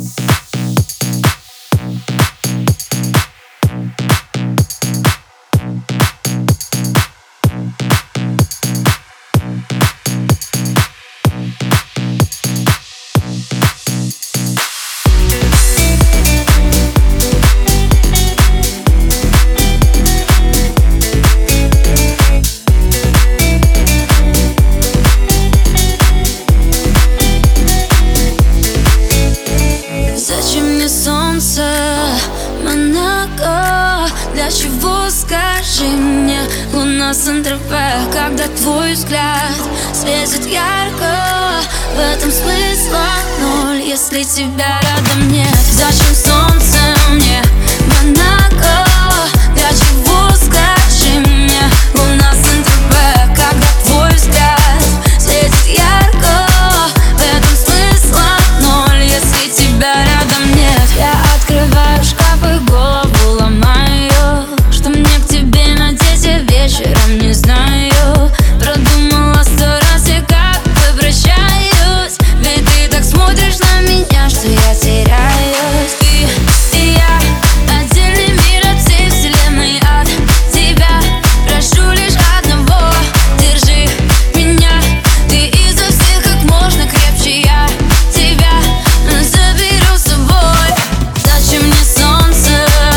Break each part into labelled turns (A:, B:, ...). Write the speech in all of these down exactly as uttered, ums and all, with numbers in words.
A: Монако, для чего, скажи мне, луна Сан-Тропе, когда твой взгляд светит ярко? В этом смысла ноль, если тебя рядом нет. Зачем солнце мне, Монако? Для чего, скажи мне, луна Сан-Тропе, когда твой взгляд светит ярко? В этом смысла ноль, если тебя рядом нет. Я открываю шкаф и голову ломаю, что мне к тебе надеть, я вечером не знаю. Продумала сто раз, я как прощаюсь, ведь ты так смотришь на меня, что я теряюсь. Ты и я, отдельный мир от всей вселенной, от тебя прошу лишь одного: держи меня, ты изо всех как можно крепче, я тебя заберу с собой. Зачем мне солнце,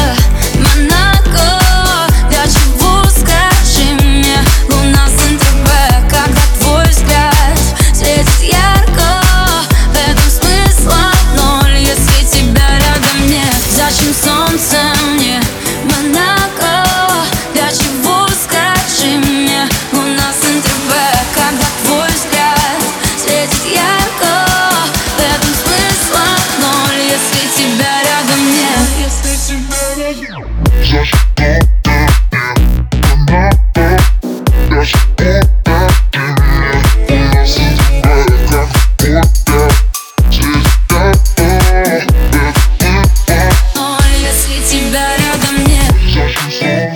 A: Монако? Для чего, скажи мне, луна Сан-Тропе, когда твой взгляд светит ярко? В этом смысла ноль, если тебя рядом нет. Зачем солнце мне, Монако? Для чего, скажи мне, луна Сан-Тропе, когда твой взгляд светит ярко? В этом смысла ноль, если тебя рядом нет. Если тебя рядом нет. Ноль, если тебя рядом нет.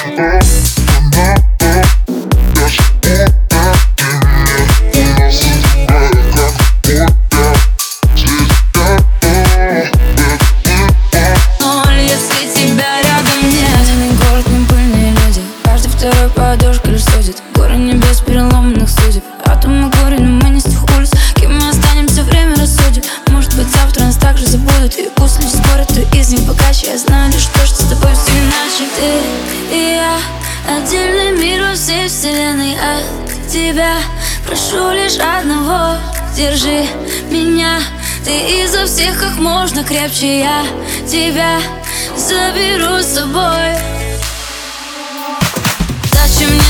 A: Ноль, если тебя рядом нет. Не город, не пыльные люди, каждый второй подушка лишь судит. Горы небес переломанных судеб, атомы горе, но мы не с тех улиц. Кем мы останемся, время рассудит. Может быть, завтра нас также забудут, и пусть люди спорят, то из них богаче. Я знаю лишь то, что с тобой все иначе. Ты и я, отдельный мир во всей вселенной, от тебя прошу лишь одного: держи меня, ты изо всех как можно крепче, я тебя заберу с собой. Зачем